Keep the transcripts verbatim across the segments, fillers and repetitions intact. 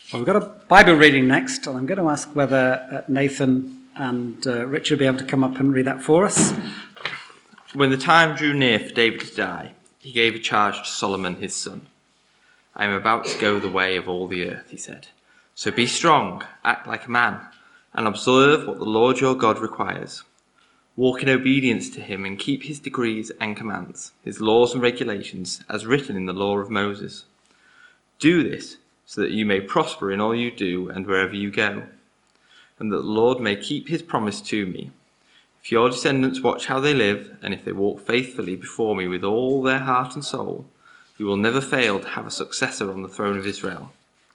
Well, we've got a Bible reading next, and I'm going to ask whether uh, Nathan and uh, Richard will be able to come up and read that for us. When the time drew near for David to die, he gave a charge to Solomon his son. I am about to go the way of all the earth, he said. So be strong, act like a man, and observe what the Lord your God requires. Walk in obedience to him and keep his decrees and commands, his laws and regulations, as written in the law of Moses. Do this so that you may prosper in all you do and wherever you go, and that the Lord may keep his promise to me. If your descendants watch how they live, and if they walk faithfully before me with all their heart and soul, you will never fail to have a successor on the throne of Israel.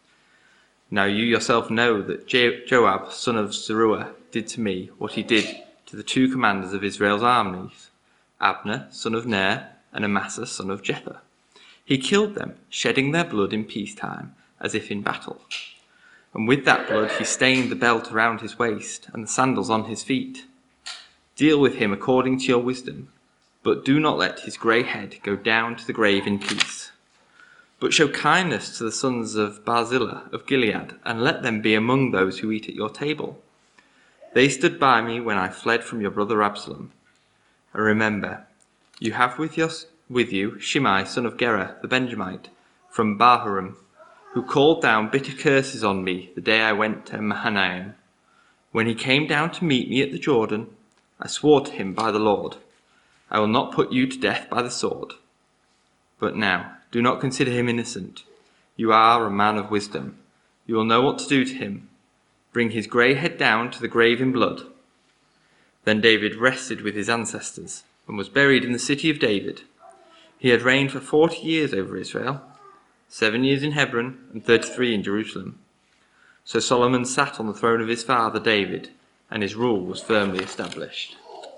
Now you yourself know that Joab, son of Zeruiah, did to me what he did to the two commanders of Israel's armies, Abner, son of Ner, and Amasa, son of Jether. He killed them, shedding their blood in peacetime, as if in battle. And with that blood he stained the belt around his waist and the sandals on his feet. Deal with him according to your wisdom, but do not let his grey head go down to the grave in peace. But show kindness to the sons of Barzillai of Gilead, and let them be among those who eat at your table. They stood by me when I fled from your brother Absalom. And remember, you have with, your, with you Shimei, son of Gera, the Benjamite, from Bahurim, who called down bitter curses on me the day I went to Mahanaim. When he came down to meet me at the Jordan, I swore to him by the Lord, I will not put you to death by the sword. But now, do not consider him innocent. You are a man of wisdom. You will know what to do to him. Bring his grey head down to the grave in blood. Then David rested with his ancestors and was buried in the city of David. He had reigned for forty years over Israel, seven years in Hebron and thirty-three in Jerusalem. So Solomon sat on the throne of his father David, and his rule was firmly established.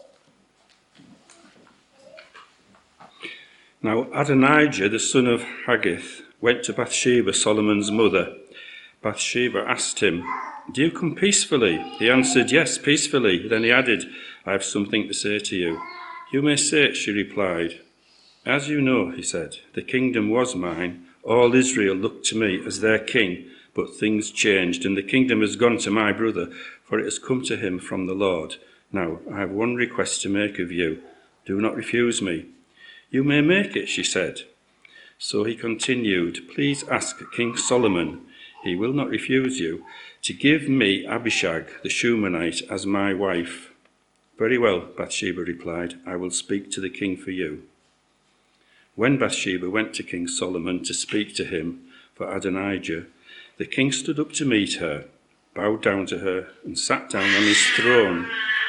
Now Adonijah, the son of Haggith, went to Bathsheba, Solomon's mother. Bathsheba asked him, "Do you come peacefully?" He answered, "Yes, peacefully." Then he added, "I have something to say to you." "You may say it," she replied. "As you know," he said, "the kingdom was mine. All Israel looked to me as their king, but things changed, and the kingdom has gone to my brother, for it has come to him from the Lord. Now, I have one request to make of you. Do not refuse me." "You may make it," she said. So he continued, "Please ask King Solomon, he will not refuse you, to give me Abishag the Shunammite as my wife." "Very well," Bathsheba replied, "I will speak to the king for you." When Bathsheba went to King Solomon to speak to him for Adonijah, the king stood up to meet her, bowed down to her, and sat down on his throne.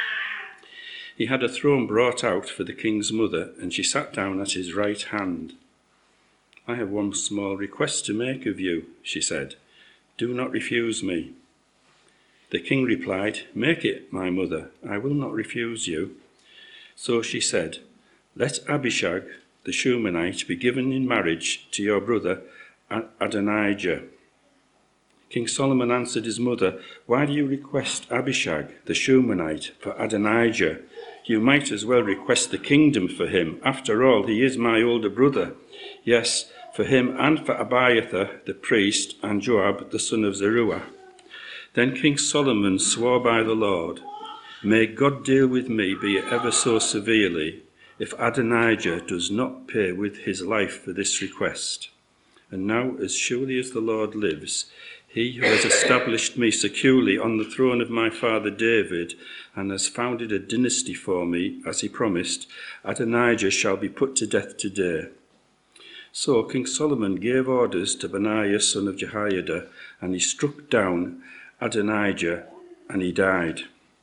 He had a throne brought out for the king's mother, and she sat down at his right hand. "I have one small request to make of you," she said. "Do not refuse me." The king replied, "Make it, my mother. I will not refuse you." So she said, "Let Abishag the Shunammite be given in marriage to your brother Adonijah." King Solomon answered his mother, "Why do you request Abishag the Shunammite for Adonijah? You might as well request the kingdom for him. After all, he is my older brother. Yes, for him and for Abiathar the priest and Joab the son of Zeruiah." Then King Solomon swore by the Lord, "May God deal with me, be it ever so severely, if Adonijah does not pay with his life for this request. And now, as surely as the Lord lives, he who has established me securely on the throne of my father David and has founded a dynasty for me, as he promised, Adonijah shall be put to death today." So King Solomon gave orders to Benaiah son of Jehoiada, and he struck down Adonijah, and he died.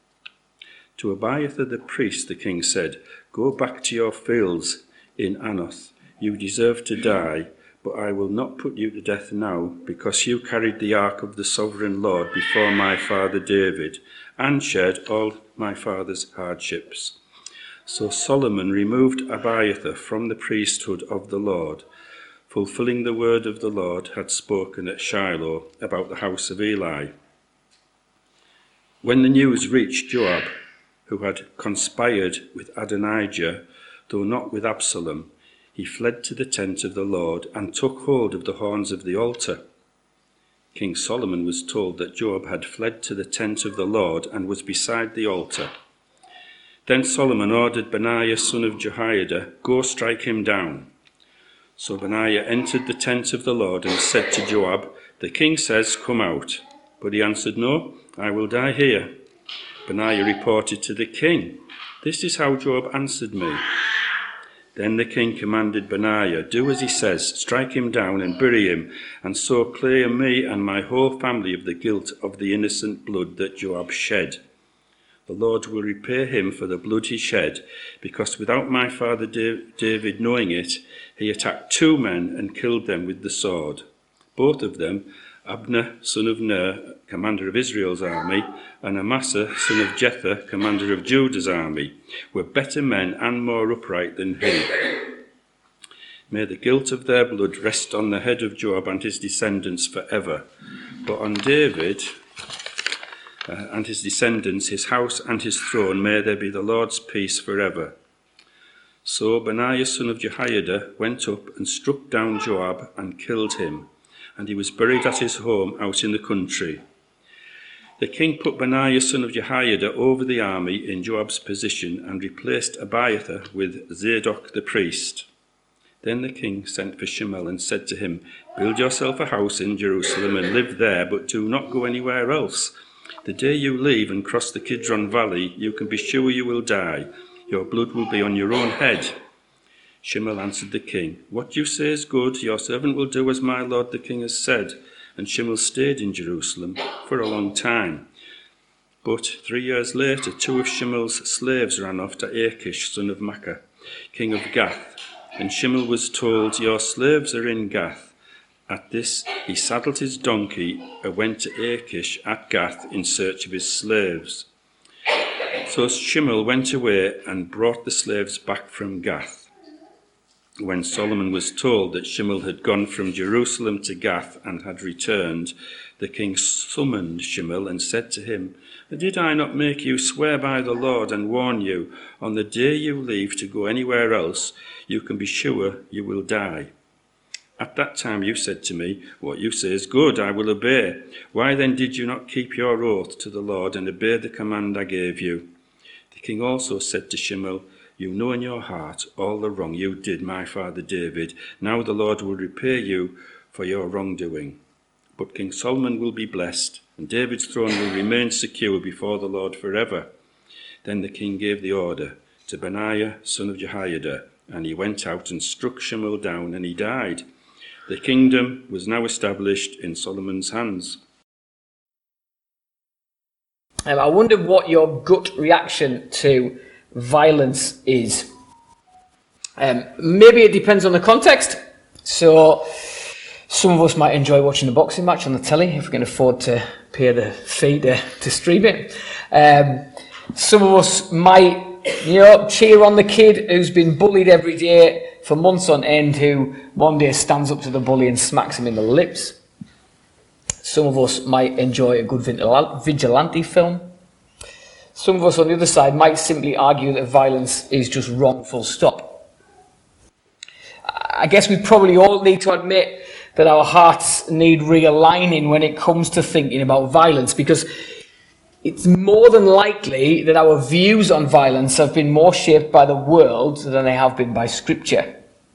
To Abiathar the priest the king said, "Go back to your fields in Anoth. You deserve to die, but I will not put you to death now, because you carried the ark of the sovereign Lord before my father David, and shared all my father's hardships." So Solomon removed Abiathar from the priesthood of the Lord, fulfilling the word of the Lord had spoken at Shiloh about the house of Eli. When the news reached Joab, who had conspired with Adonijah, though not with Absalom, he fled to the tent of the Lord and took hold of the horns of the altar. King Solomon was told that Joab had fled to the tent of the Lord and was beside the altar. Then Solomon ordered Benaiah son of Jehoiada, "Go strike him down." So Benaiah entered the tent of the Lord and said to Joab, "The king says, 'Come out.' But he answered, 'No, I will die here.' Benaiah reported to the king, 'This is how Joab answered me.' Then the king commanded Benaiah, 'Do as he says, strike him down and bury him, and so clear me and my whole family of the guilt of the innocent blood that Joab shed. The Lord will repay him for the blood he shed, because without my father David knowing it, he attacked two men and killed them with the sword. Both of them, Abner, son of Ner, commander of Israel's army, and Amasa, son of Jether, commander of Judah's army, were better men and more upright than he. May the guilt of their blood rest on the head of Joab and his descendants forever. But on David uh, and his descendants, his house and his throne, may there be the Lord's peace forever.' So Benaiah son of Jehoiada went up and struck down Joab and killed him, and he was buried at his home out in the country. The king put Benaiah son of Jehoiada over the army in Joab's position and replaced Abiathar with Zadok the priest. Then the king sent for Shimei and said to him, 'Build yourself a house in Jerusalem and live there, but do not go anywhere else. The day you leave and cross the Kidron Valley, you can be sure you will die. Your blood will be on your own head.' Shimei answered the king, 'What you say is good. Your servant will do as my lord the king has said.' And Shimei stayed in Jerusalem for a long time. But three years later, two of Shimei's slaves ran off to Achish, son of Maacah, king of Gath. And Shimei was told, 'Your slaves are in Gath.' At this, he saddled his donkey and went to Achish at Gath in search of his slaves. So Shimei went away and brought the slaves back from Gath. When Solomon was told that Shimei had gone from Jerusalem to Gath and had returned, the king summoned Shimei and said to him, 'Did I not make you swear by the Lord and warn you, on the day you leave to go anywhere else, you can be sure you will die? At that time you said to me, "What you say is good, I will obey." Why then did you not keep your oath to the Lord and obey the command I gave you?' The king also said to Shimei, 'You know in your heart all the wrong you did my father David. Now the Lord will repay you for your wrongdoing. But King Solomon will be blessed, and David's throne will remain secure before the Lord forever.' Then the king gave the order to Benaiah, son of Jehoiada, and he went out and struck Shimei down, and he died. The kingdom was now established in Solomon's hands." Um, I wonder what your gut reaction to violence is. Um, maybe it depends on the context. So some of us might enjoy watching a boxing match on the telly if we can afford to pay the fee to, to stream it. Um, some of us might, you know, cheer on the kid who's been bullied every day for months on end, who one day stands up to the bully and smacks him in the lips. Some of us might enjoy a good vigilante film. Some of us on the other side might simply argue that violence is just wrong, full stop. I guess we probably all need to admit that our hearts need realigning when it comes to thinking about violence, because it's more than likely that our views on violence have been more shaped by the world than they have been by Scripture.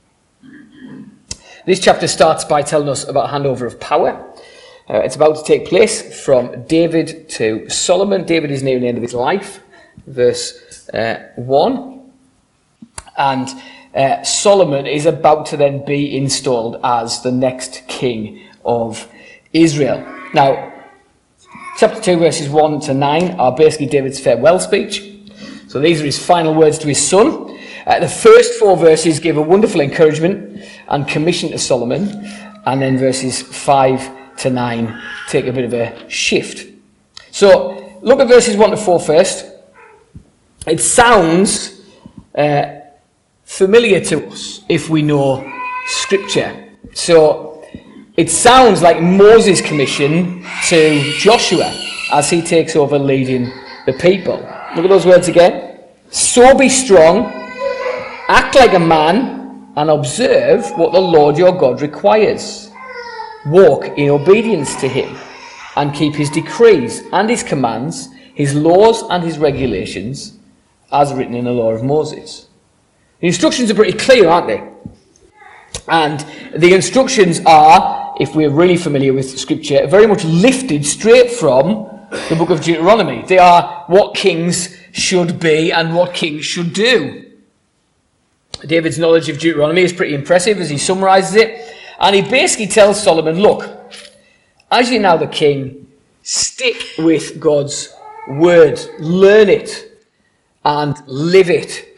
This chapter starts by telling us about handover of power. Uh, it's about to take place from David to Solomon. David is near the end of his life, verse uh, one. And uh, Solomon is about to then be installed as the next king of Israel. Now, chapter two, verses one to nine are basically David's farewell speech. So these are his final words to his son. Uh, the first four verses give a wonderful encouragement and commission to Solomon. And then verses five to nine take a bit of a shift. So look at verses one to four first. It sounds uh, familiar to us if we know Scripture. So it sounds like Moses' commission to Joshua as he takes over leading the people. Look at those words again. "So be strong, act like a man, and observe what the Lord your God requires. walk in obedience to him and keep his decrees and his commands, his laws and his regulations, as written in the law of Moses. The instructions are pretty clear, aren't they? And the instructions are, if we're really familiar with Scripture, very much lifted straight from the book of Deuteronomy. They are what kings should be and what kings should do. David's knowledge of Deuteronomy is pretty impressive as he summarises it. And he basically tells Solomon, look, as you're now the king, stick with God's word. Learn it and live it.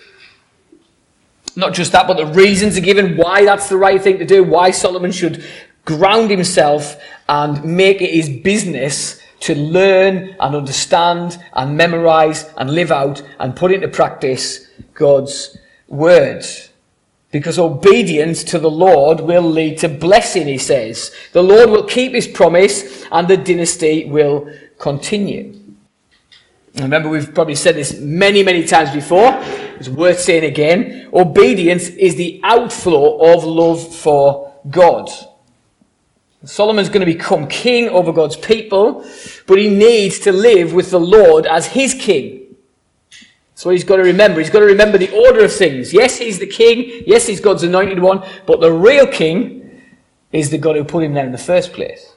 Not just that, but the reasons are given why that's the right thing to do, why Solomon should ground himself and make it his business to learn and understand and memorize and live out and put into practice God's word. Because obedience to the Lord will lead to blessing, he says. The Lord will keep his promise and the dynasty will continue. Remember, we've probably said this many, many times before. It's worth saying again. Obedience is the outflow of love for God. Solomon's going to become king over God's people, but he needs to live with the Lord as his king. That's what he's got to remember. He's got to remember the order of things. Yes, he's the king. Yes, he's God's anointed one. But the real king is the God who put him there in the first place.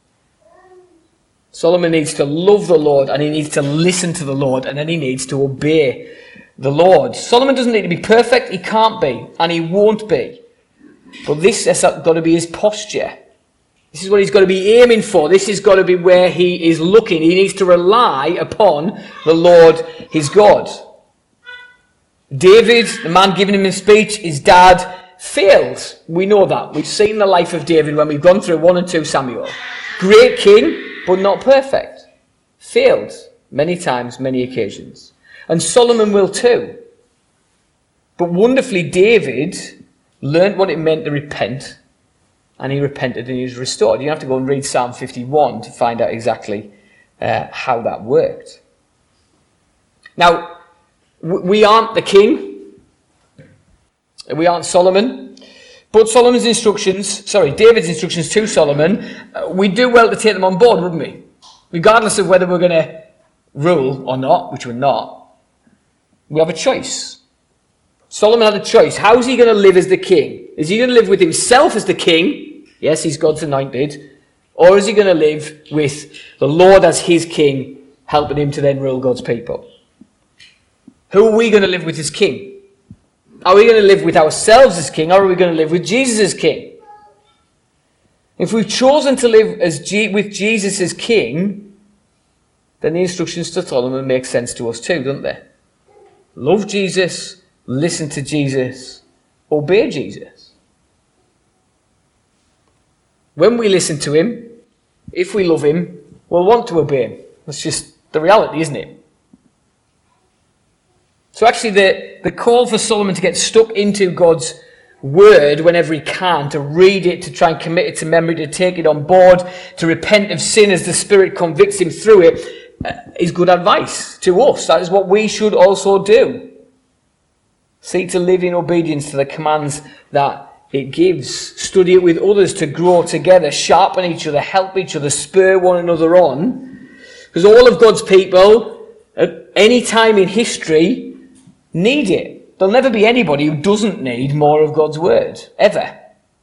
Solomon needs to love the Lord, and he needs to listen to the Lord, and then he needs to obey the Lord. Solomon doesn't need to be perfect. He can't be, and he won't be. But this has got to be his posture. This is what he's got to be aiming for. This has got to be where he is looking. He needs to rely upon the Lord, his God. David, the man giving him a speech, his dad, failed. We know that. We've seen the life of David when we've gone through one and two Samuel. Great king, but not perfect. Failed many times, many occasions. And Solomon will too. But wonderfully, David learned what it meant to repent, and he repented and he was restored. You have to go and read Psalm fifty-one to find out exactly uh, how that worked. Now, w- we aren't the king. We aren't Solomon. But Solomon's instructions, sorry, David's instructions to Solomon, uh, we do well to take them on board, wouldn't we? Regardless of whether we're going to rule or not, which we're not, we have a choice. Solomon had a choice. How is he going to live as the king? Is he going to live with himself as the king? Yes, he's God's anointed. Or is he going to live with the Lord as his king, helping him to then rule God's people? Who are we going to live with as king? Are we going to live with ourselves as king, or are we going to live with Jesus as king? If we've chosen to live as G- with Jesus as king, then the instructions to Solomon make sense to us too, don't they? Love Jesus, listen to Jesus, obey Jesus. When we listen to him, if we love him, we'll want to obey him. That's just the reality, isn't it? So actually the, the call for Solomon to get stuck into God's word whenever he can, to read it, to try and commit it to memory, to take it on board, to repent of sin as the Spirit convicts him through it, uh, is good advice to us. That is what we should also do. Seek to live in obedience to the commands that it gives. Study it with others to grow together, sharpen each other, help each other, spur one another on. Because all of God's people, at any time in history, need it. There'll never be anybody who doesn't need more of God's word, ever.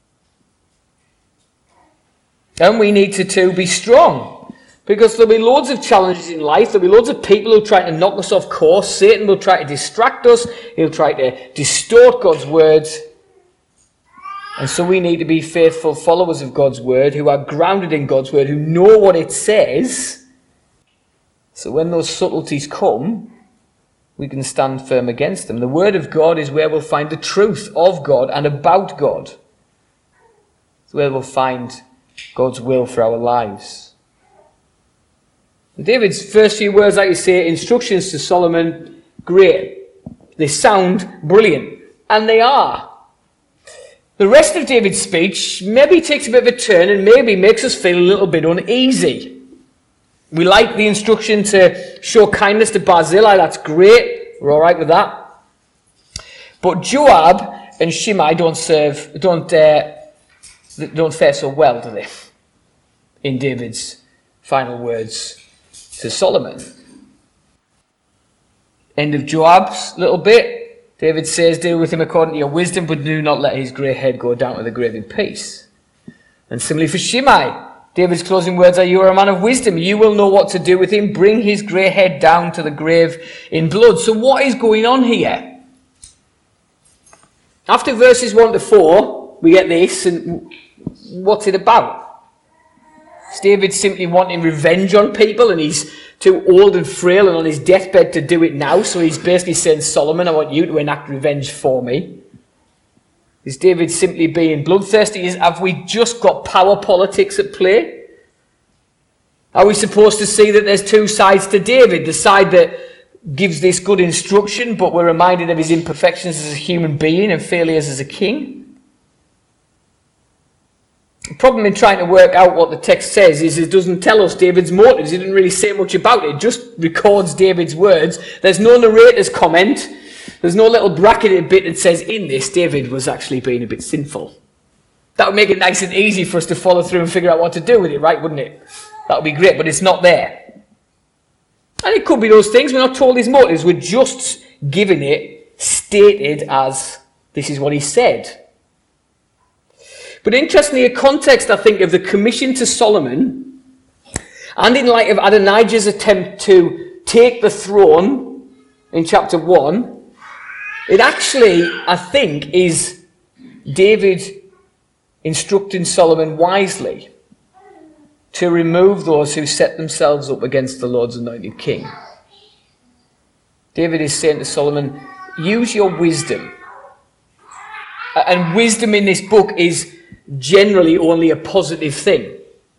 And we need to too be strong, because there'll be loads of challenges in life. There'll be loads of people who try to knock us off course. Satan will try to distract us. He'll try to distort God's words. And so we need to be faithful followers of God's word, who are grounded in God's word, who know what it says. So when those subtleties come, we can stand firm against them. The word of God is where we'll find the truth of God and about God. It's where we'll find God's will for our lives. David's first few words, like you say, instructions to Solomon, great. They sound brilliant. And they are. The rest of David's speech maybe takes a bit of a turn and maybe makes us feel a little bit uneasy. We like the instruction to show kindness to Barzillai. That's great. We're all right with that. But Joab and Shimei don't serve, don't, uh, don't fare so well, do they? in David's final words to Solomon. End of Joab's little bit. David says, deal with him according to your wisdom, but do not let his grey head go down to the grave in peace. And similarly for Shimei, David's closing words are, you are a man of wisdom. You will know what to do with him. Bring his grey head down to the grave in blood. So what is going on here? After verses one to four, we get this, and what's it about? Is David simply wanting revenge on people, and he's too old and frail and on his deathbed to do it now, so he's basically saying, Solomon, I want you to enact revenge for me? Is David simply being bloodthirsty? Is, have we just got power politics at play? Are we supposed to see that there's two sides to David? The side that gives this good instruction, but we're reminded of his imperfections as a human being and failures as a king? The problem in trying to work out what the text says is it doesn't tell us David's motives. It didn't really say much about it. It just records David's words. There's no narrator's comment. There's no little bracketed bit that says, in this, David was actually being a bit sinful. That would make it nice and easy for us to follow through and figure out what to do with it, right, wouldn't it? That would be great, but it's not there. And it could be those things. We're not told his motives. We're just given it stated as, this is what he said. But interestingly, a context, I think, of the commission to Solomon, and in light of Adonijah's attempt to take the throne in chapter one, it actually, I think, is David instructing Solomon wisely to remove those who set themselves up against the Lord's anointed king. David is saying to Solomon, use your wisdom. And wisdom in this book is generally only a positive thing.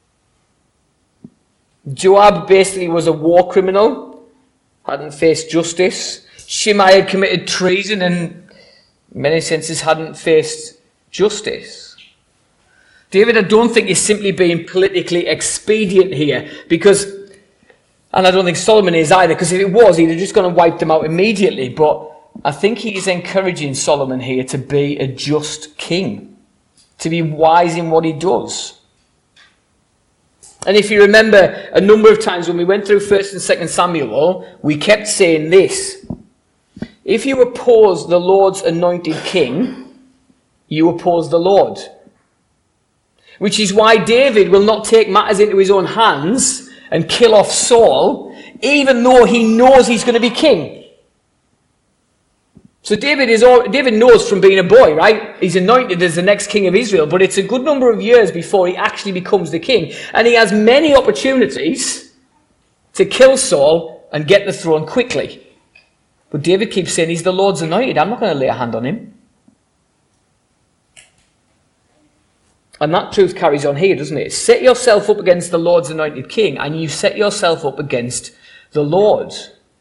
Joab basically was a war criminal, hadn't faced justice. Shimei had committed treason and in many senses hadn't faced justice. David, I don't think, is simply being politically expedient here, because, and I don't think Solomon is either, because if it was, he'd have just gone and wiped them out immediately. But I think he is encouraging Solomon here to be a just king, to be wise in what he does. And if you remember, a number of times when we went through First and Second Samuel, we kept saying this: if you oppose the Lord's anointed king, you oppose the Lord. Which is why David will not take matters into his own hands and kill off Saul, even though he knows he's going to be king. So David is all, David knows from being a boy, right? He's anointed as the next king of Israel, but it's a good number of years before he actually becomes the king. And he has many opportunities to kill Saul and get the throne quickly. But David keeps saying, he's the Lord's anointed. I'm not going to lay a hand on him. And that truth carries on here, doesn't it? Set yourself up against the Lord's anointed king, and you set yourself up against the Lord.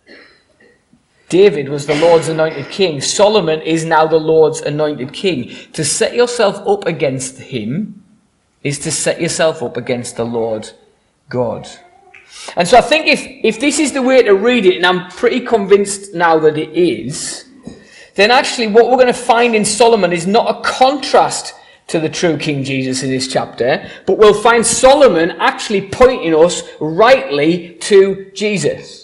David was the Lord's anointed king. Solomon is now the Lord's anointed king. To set yourself up against him is to set yourself up against the Lord God. And so I think if, if this is the way to read it, and I'm pretty convinced now that it is, then actually what we're going to find in Solomon is not a contrast to the true King Jesus in this chapter, but we'll find Solomon actually pointing us rightly to Jesus.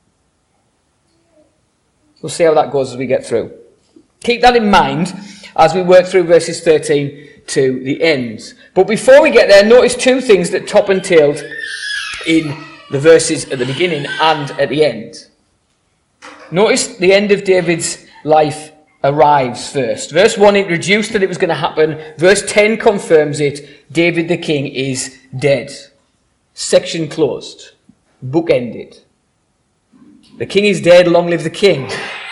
We'll see how that goes as we get through. Keep that in mind as we work through verses thirteen to the end. But before we get there, notice two things that top and tailed in the verses at the beginning and at the end. Notice the end of David's life arrives first. Verse one introduced that it was going to happen. Verse ten confirms it. David the king is dead. Section closed. Book ended. The king is dead, long live the king.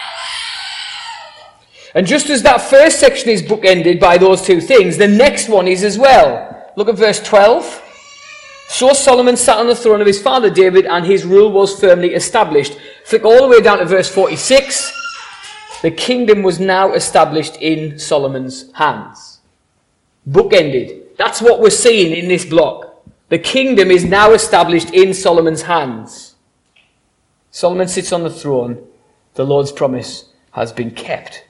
And just as that first section is bookended by those two things, the next one is as well. Look at verse twelve. So Solomon sat on the throne of his father David, and his rule was firmly established. Flick all the way down to verse forty-six. The kingdom was now established in Solomon's hands. Bookended. That's what we're seeing in this block. The kingdom is now established in Solomon's hands. Solomon sits on the throne. The Lord's promise has been kept.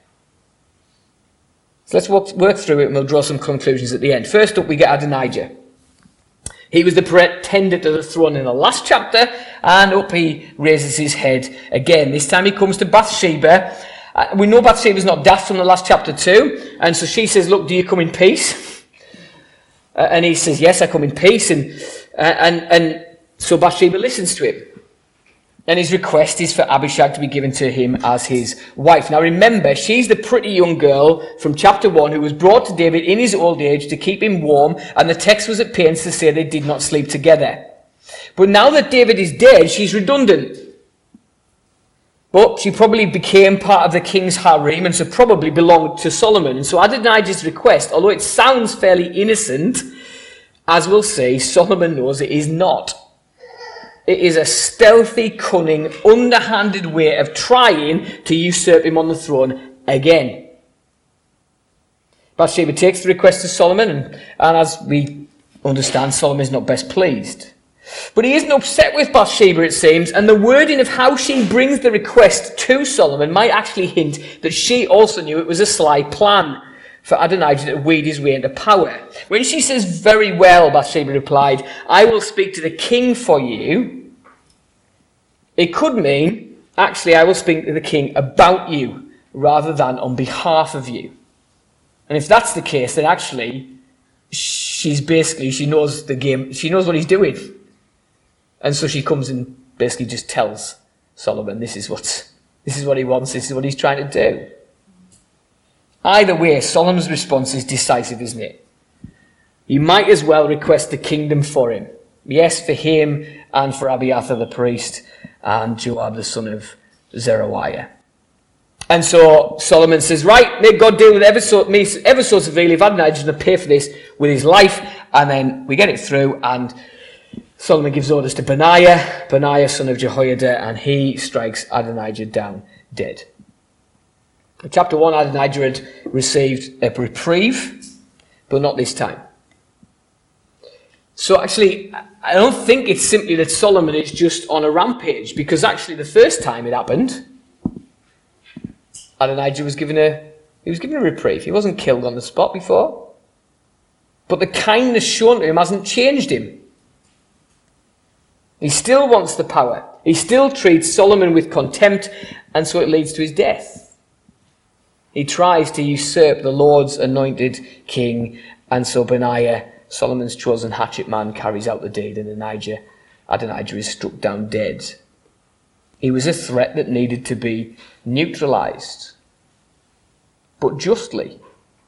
So let's work, work through it and we'll draw some conclusions at the end. First up, we get Adonijah. He was the pretender to the throne in the last chapter, and up he raises his head again. This time he comes to Bathsheba. Uh, we know Bathsheba's not daft from the last chapter too, and so she says, look, do you come in peace? Uh, and he says, yes, I come in peace. And, uh, and, and so Bathsheba listens to him. And his request is for Abishag to be given to him as his wife. Now remember, she's the pretty young girl from chapter one who was brought to David in his old age to keep him warm, and the text was at pains to say they did not sleep together. But now that David is dead, she's redundant. But she probably became part of the king's harem, and so probably belonged to Solomon. And so Adonijah's request, although it sounds fairly innocent, as we'll see, Solomon knows it is not. It is a stealthy, cunning, underhanded way of trying to usurp him on the throne again. Bathsheba takes the request to Solomon, and, and as we understand, Solomon is not best pleased. But he isn't upset with Bathsheba, it seems, and the wording of how she brings the request to Solomon might actually hint that she also knew it was a sly plan for Adonijah to weed his way into power. When she says, very well, Bathsheba replied, I will speak to the king for you, it could mean, actually, I will speak to the king about you, rather than on behalf of you. And if that's the case, then actually, she's basically, she knows the game, she knows what he's doing. And so she comes and basically just tells Solomon, this is what, this is what he wants, this is what he's trying to do. Either way, Solomon's response is decisive, isn't it? You might as well request the kingdom for him. Yes, for him and for Abiathar the priest and Joab the son of Zeruiah. And so Solomon says, right, make God deal with ever so, me ever so severely if Adonijah's going to pay for this with his life. And then we get it through, and Solomon gives orders to Benaiah, Benaiah son of Jehoiada, and he strikes Adonijah down dead. In chapter one, Adonijah had received a reprieve, but not this time. So actually, I don't think it's simply that Solomon is just on a rampage, because actually the first time it happened, Adonijah was given a he was given a reprieve. He wasn't killed on the spot before. But the kindness shown to him hasn't changed him. He still wants the power. He still treats Solomon with contempt, and so it leads to his death. He tries to usurp the Lord's anointed king, and so Benaiah, Solomon's chosen hatchet man, carries out the deed, and Adonijah, Adonijah is struck down dead. He was a threat that needed to be neutralized, but justly.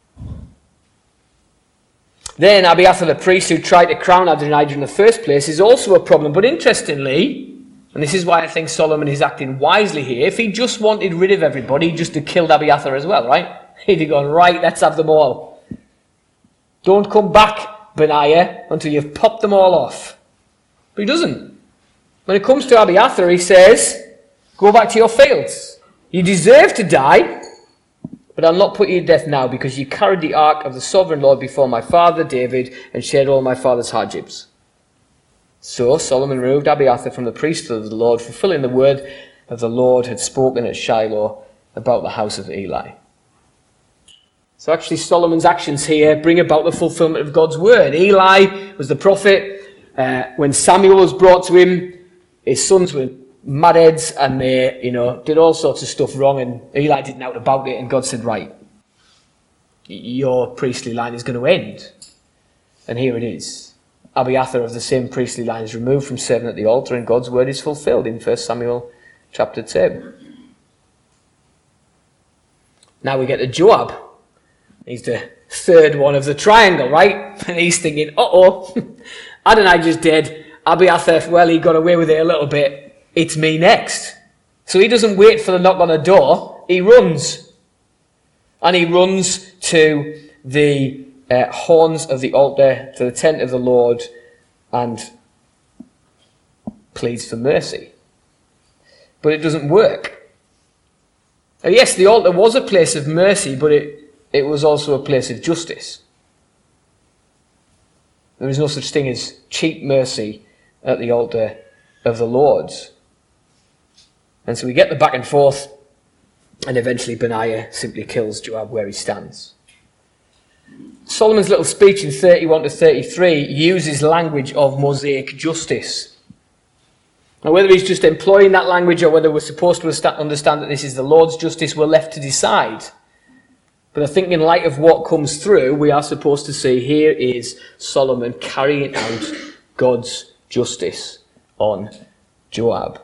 Then Abiathar the priest, who tried to crown Adonijah in the first place, is also a problem. But interestingly, and this is why I think Solomon is acting wisely here, if he just wanted rid of everybody, he'd just have killed Abiathar as well, right? He'd have gone, right, let's have them all. Don't come back, Benaiah, until you've popped them all off. But he doesn't. When it comes to Abiathar, he says, go back to your fields. You deserve to die, but I'll not put you to death now, because you carried the ark of the sovereign Lord before my father David and shared all my father's hardships. So Solomon removed Abiathar from the priesthood of the Lord, fulfilling the word that the Lord had spoken at Shiloh about the house of Eli. So actually Solomon's actions here bring about the fulfillment of God's word. Eli was the prophet. Uh, when Samuel was brought to him, his sons were madheads, and they, you know, did all sorts of stuff wrong, and Eli didn't know about it, and God said, right, your priestly line is going to end. And here it is. Abiathar of the same priestly line is removed from serving at the altar, and God's word is fulfilled in First Samuel chapter two. Now we get to Joab. He's the third one of the triangle, right? And he's thinking, uh-oh, Adonijah's dead. Abiathar, well, he got away with it a little bit. It's me next. So he doesn't wait for the knock on the door. He runs. And he runs to the uh, horns of the altar, to the tent of the Lord, and pleads for mercy. But it doesn't work. Now, yes, the altar was a place of mercy, but it, it was also a place of justice. There is no such thing as cheap mercy at the altar of the Lord. And so we get the back and forth, and eventually Benaiah simply kills Joab where he stands. Solomon's little speech in thirty-one to thirty-three uses language of Mosaic justice. Now, whether he's just employing that language or whether we're supposed to understand that this is the Lord's justice, we're left to decide. But I think in light of what comes through, we are supposed to see here is Solomon carrying out God's justice on Joab.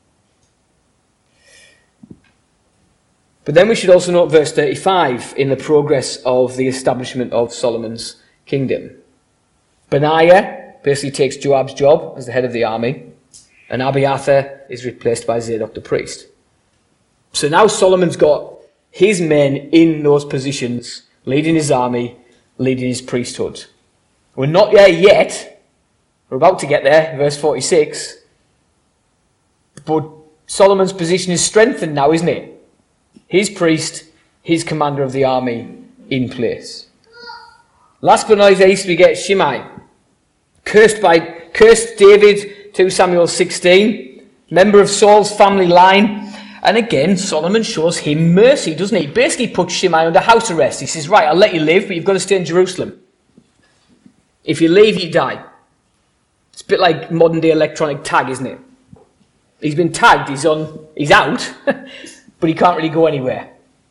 But then we should also note verse thirty-five in the progress of the establishment of Solomon's kingdom. Benaiah basically takes Joab's job as the head of the army, and Abiathar is replaced by Zadok the priest. So now Solomon's got his men in those positions, leading his army, leading his priesthood. We're not there yet. We're about to get there, verse forty-six. But Solomon's position is strengthened now, isn't it? His priest, his commander of the army, in place. Last but not least, we get Shimei. Cursed by cursed David, two Samuel sixteen, member of Saul's family line. And again, Solomon shows him mercy, doesn't he? He basically puts Shimei under house arrest. He says, right, I'll let you live, but you've got to stay in Jerusalem. If you leave, you die. It's a bit like modern day electronic tag, isn't it? He's been tagged, he's on, he's out, but he can't really go anywhere.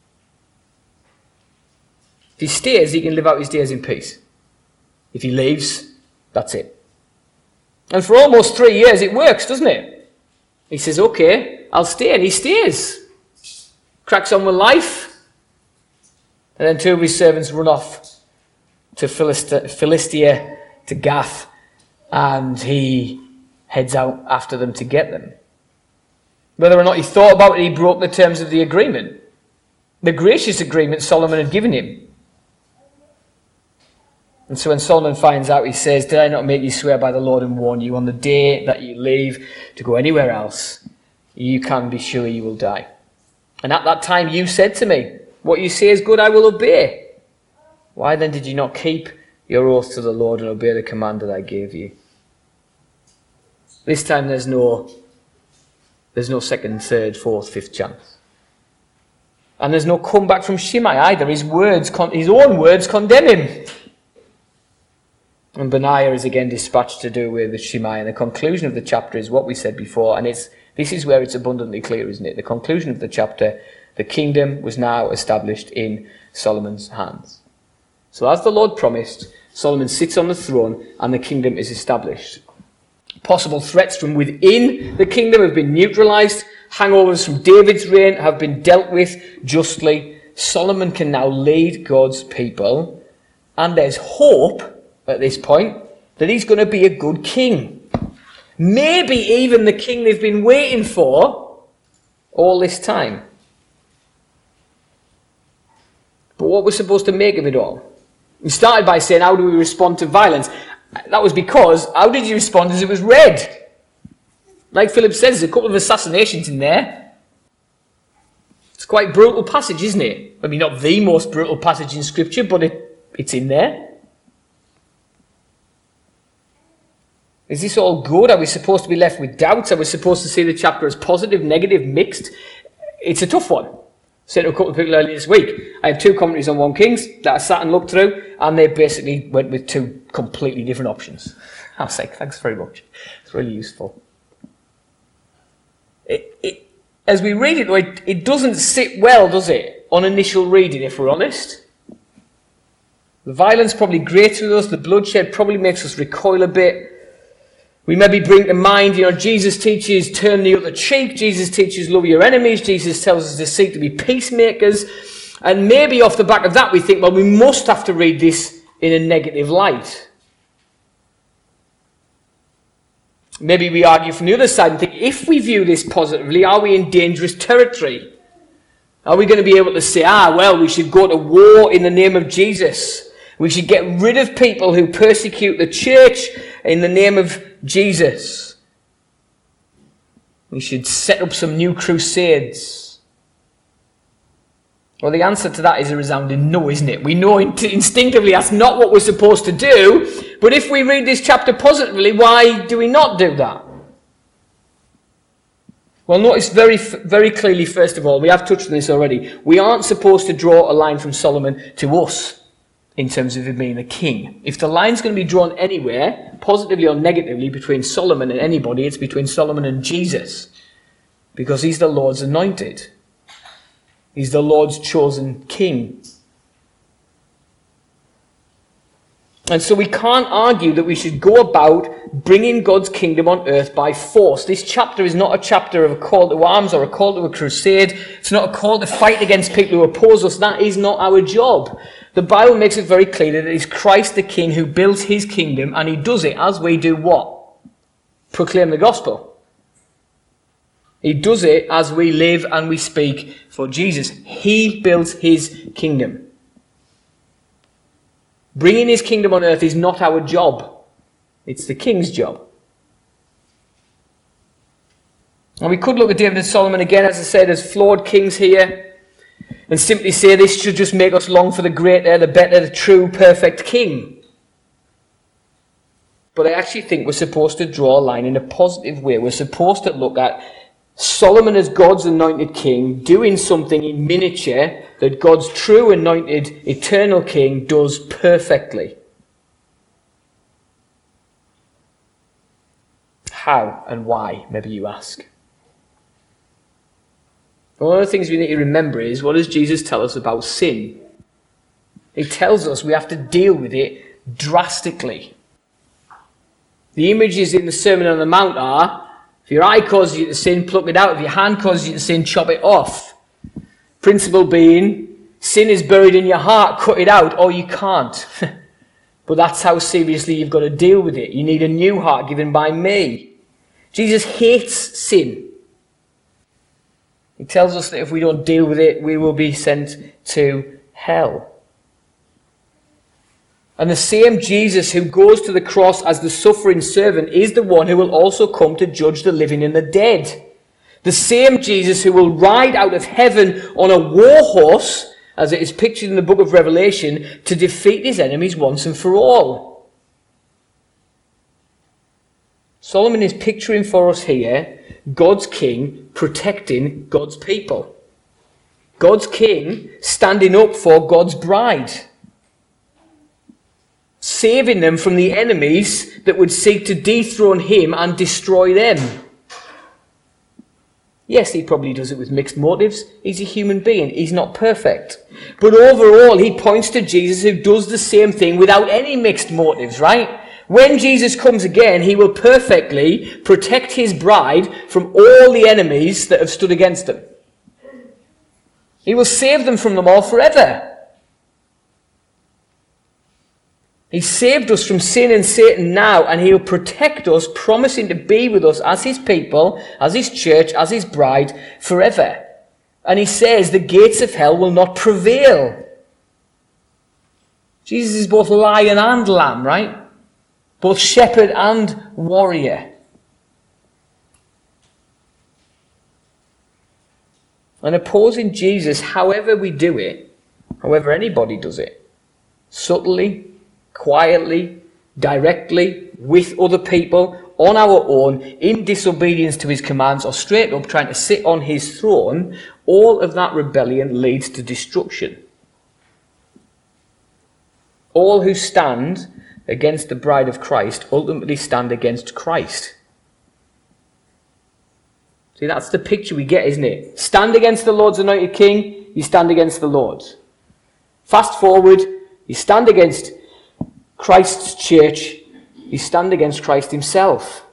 If he stays, he can live out his days in peace. If he leaves, that's it. And for almost three years, it works, doesn't it? He says, okay, I'll stay, and he stays. Cracks on with life. And then two of his servants run off to Philist- Philistia, to Gath, and he heads out after them to get them. Whether or not he thought about it, he broke the terms of the agreement. The gracious agreement Solomon had given him. And so when Solomon finds out, he says, did I not make you swear by the Lord and warn you, on the day that you leave to go anywhere else, you can be sure you will die. And at that time you said to me, what you say is good, I will obey. Why then did you not keep your oath to the Lord and obey the command that I gave you? This time there's no There's no second, third, fourth, fifth chance. And there's no comeback from Shimei either. His words, his own words condemn him. And Benaiah is again dispatched to do with Shimei. And the conclusion of the chapter is what we said before. And it's this is where it's abundantly clear, isn't it? The conclusion of the chapter, the kingdom was now established in Solomon's hands. So as the Lord promised, Solomon sits on the throne and the kingdom is established. Possible threats from within the kingdom have been neutralized. Hangovers from David's reign have been dealt with justly. Solomon can now lead God's people. And there's hope at this point that he's going to be a good king. Maybe even the king they've been waiting for all this time. But what we're supposed to make of it all? We started by saying, how do we respond to violence? That was because, how did you respond as it was read? Like Philip says, there's a couple of assassinations in there. It's quite a brutal passage, isn't it? I mean, not the most brutal passage in Scripture, but it, it's in there. Is this all good? Are we supposed to be left with doubts? Are we supposed to see the chapter as positive, negative, mixed? It's a tough one. I said to a couple of people earlier this week, I have two commentaries on First Kings that I sat and looked through, and they basically went with two completely different options. I was like, thanks very much. It's really useful. It, it, as we read it, it, it doesn't sit well, does it, on initial reading, if we're honest? The violence probably grates with us. The bloodshed probably makes us recoil a bit. We maybe bring to mind, you know, Jesus teaches turn the other cheek. Jesus teaches love your enemies. Jesus tells us to seek to be peacemakers. And maybe off the back of that we think, well, we must have to read this in a negative light. Maybe we argue from the other side and think, if we view this positively, are we in dangerous territory? Are we going to be able to say, ah, well, we should go to war in the name of Jesus. We should get rid of people who persecute the church in the name of Jesus. We should set up some new crusades. Well, the answer to that is a resounding no, isn't it? We know instinctively that's not what we're supposed to do. But if we read this chapter positively, why do we not do that? Well, notice very, very clearly, first of all, we have touched on this already. We aren't supposed to draw a line from Solomon to us. in terms of him being a king. If the line's going to be drawn anywhere, positively or negatively, between Solomon and anybody, it's between Solomon and Jesus. Because he's the Lord's anointed. He's the Lord's chosen king. And so we can't argue that we should go about bringing God's kingdom on earth by force. This chapter is not a chapter of a call to arms or a call to a crusade. It's not a call to fight against people who oppose us. That is not our job. The Bible makes it very clear that it is Christ the King who builds his kingdom, and he does it as we do what? Proclaim the gospel. He does it as we live and we speak for Jesus. He builds his kingdom. Bringing his kingdom on earth is not our job. It's the king's job. And we could look at David and Solomon again, as I said, as flawed kings here, and simply say this should just make us long for the greater, the better, the true, perfect king. But I actually think we're supposed to draw a line in a positive way. We're supposed to look at Solomon as God's anointed king, doing something in miniature that God's true anointed eternal king does perfectly. How and why, maybe you ask? One of the things we need to remember is, what does Jesus tell us about sin? He tells us we have to deal with it drastically. The images in the Sermon on the Mount are, if your eye causes you to sin, pluck it out. If your hand causes you to sin, chop it off. Principle being, sin is buried in your heart, cut it out, or you can't. But that's how seriously you've got to deal with it. You need a new heart given by me. Jesus hates sin. He tells us that if we don't deal with it, we will be sent to hell. And the same Jesus who goes to the cross as the suffering servant is the one who will also come to judge the living and the dead. The same Jesus who will ride out of heaven on a war horse, as it is pictured in the book of Revelation, to defeat his enemies once and for all. Solomon is picturing for us here God's king protecting God's people. God's king standing up for God's bride. Saving them from the enemies that would seek to dethrone him and destroy them. Yes, he probably does it with mixed motives. He's a human being. He's not perfect. But overall, he points to Jesus who does the same thing without any mixed motives, right? When Jesus comes again, he will perfectly protect his bride from all the enemies that have stood against them. He will save them from them all forever. He saved us from sin and Satan now, and he'll protect us, promising to be with us as his people, as his church, as his bride, forever. And he says the gates of hell will not prevail. Jesus is both lion and lamb, right? Both shepherd and warrior. And opposing Jesus, however we do it, however anybody does it, subtly, quietly, directly, with other people, on our own, in disobedience to his commands, or straight up trying to sit on his throne, all of that rebellion leads to destruction. All who stand against the bride of Christ ultimately stand against Christ. See, that's the picture we get, isn't it? Stand against the Lord's anointed king, you stand against the Lord. Fast forward, you stand against Christ's church, you stand against Christ himself.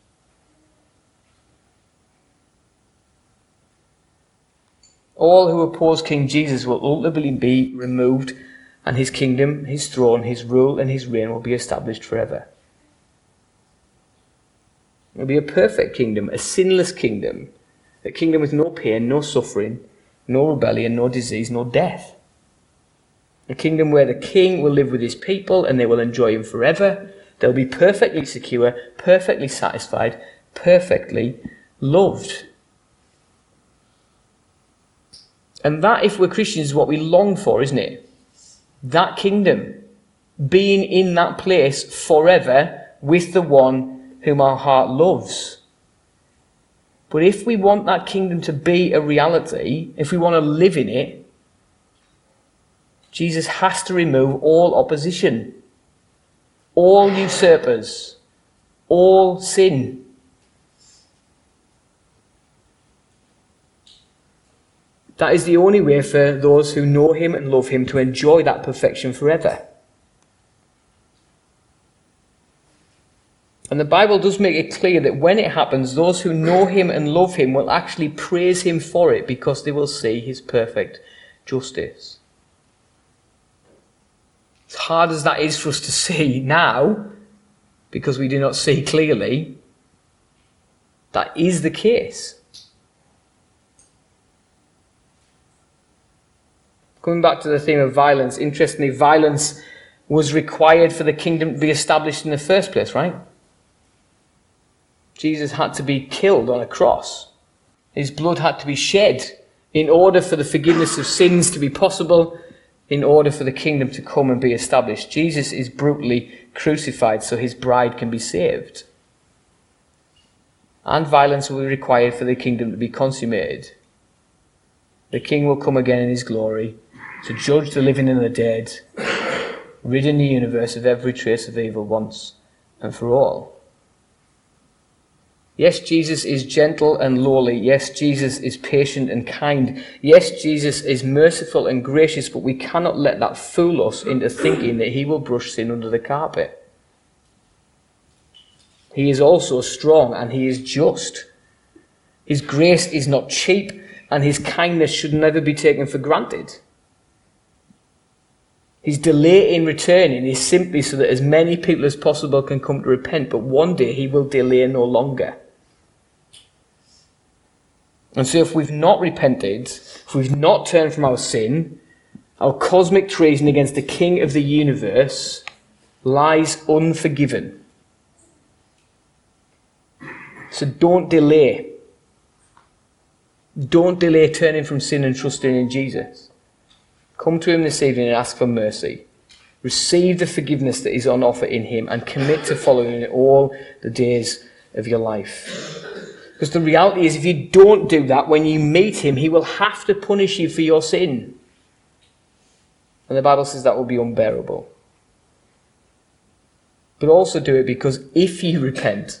All who oppose King Jesus will ultimately be removed, and his kingdom, his throne, his rule, and his reign will be established forever. It will be a perfect kingdom, a sinless kingdom, a kingdom with no pain, no suffering, no rebellion, no disease, no death. A kingdom where the king will live with his people and they will enjoy him forever. They'll be perfectly secure, perfectly satisfied, perfectly loved. And that, if we're Christians, is what we long for, isn't it? That kingdom. Being in that place forever with the one whom our heart loves. But if we want that kingdom to be a reality, if we want to live in it, Jesus has to remove all opposition, all usurpers, all sin. That is the only way for those who know him and love him to enjoy that perfection forever. And the Bible does make it clear that when it happens, those who know him and love him will actually praise him for it because they will see his perfect justice. As hard as that is for us to see now, because we do not see clearly, that is the case. Coming back to the theme of violence, interestingly, violence was required for the kingdom to be established in the first place, right? Jesus had to be killed on a cross. His blood had to be shed in order for the forgiveness of sins to be possible, in order for the kingdom to come and be established. Jesus is brutally crucified so his bride can be saved. And violence will be required for the kingdom to be consummated. The king will come again in his glory to judge the living and the dead, ridding the universe of every trace of evil once and for all. Yes, Jesus is gentle and lowly. Yes, Jesus is patient and kind. Yes, Jesus is merciful and gracious, but we cannot let that fool us into thinking that he will brush sin under the carpet. He is also strong and he is just. His grace is not cheap and his kindness should never be taken for granted. His delay in returning is simply so that as many people as possible can come to repent, but one day he will delay no longer. And so if we've not repented, if we've not turned from our sin, our cosmic treason against the King of the universe lies unforgiven. So don't delay. Don't delay turning from sin and trusting in Jesus. Come to him this evening and ask for mercy. Receive the forgiveness that is on offer in him and commit to following it all the days of your life. Because the reality is, if you don't do that, when you meet him, he will have to punish you for your sin. And the Bible says that will be unbearable. But also do it because if you repent,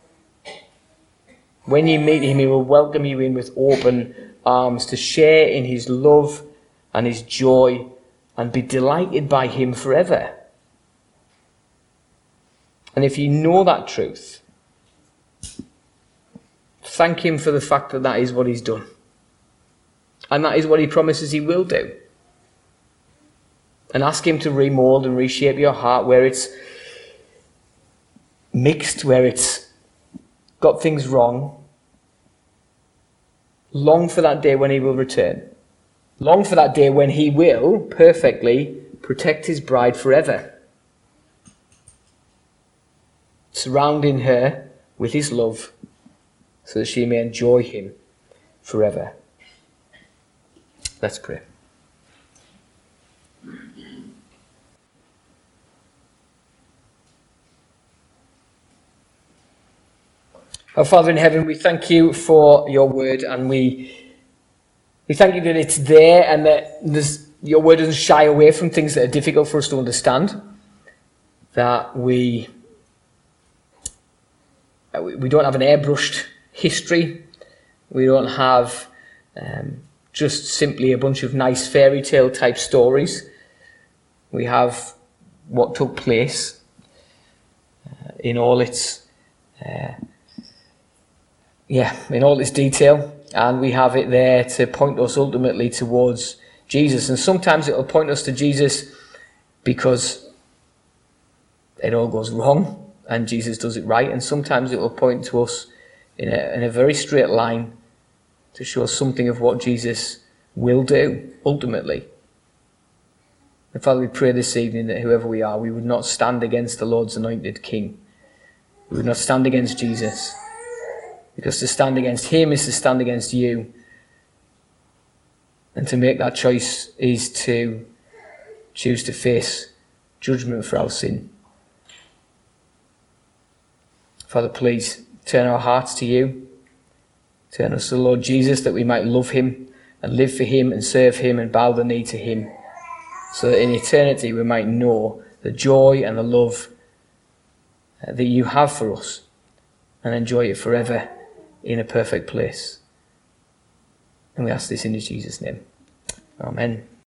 when you meet him, he will welcome you in with open arms to share in his love and his joy and be delighted by him forever. And if you know that truth, thank him for the fact that that is what he's done. And that is what he promises he will do. And ask him to remold and reshape your heart where it's mixed, where it's got things wrong. Long for that day when he will return. Long for that day when he will perfectly protect his bride forever, surrounding her with his love so that she may enjoy him forever. Let's pray. Our Father in heaven, we thank you for your word, and we we thank you that it's there and that there's, your word doesn't shy away from things that are difficult for us to understand, that we we don't have an airbrushed history, we don't have um, just simply a bunch of nice fairy tale type stories. We have what took place uh, in all its uh, Yeah, in all its detail, and we have it there to point us ultimately towards Jesus. And sometimes it will point us to Jesus because it all goes wrong and Jesus does it right, and sometimes it will point to us in a, in a very straight line to show us something of what Jesus will do ultimately. And Father, we pray this evening that whoever we are, we would not stand against the Lord's anointed King. We would not stand against Jesus. Because to stand against him is to stand against you. And to make that choice is to choose to face judgment for our sin. Father, please turn our hearts to you. Turn us to the Lord Jesus, that we might love him and live for him and serve him and bow the knee to him. so that in eternity we might know the joy and the love uh, that you have for us and enjoy it forever in a perfect place. And we ask this in Jesus' name. Amen.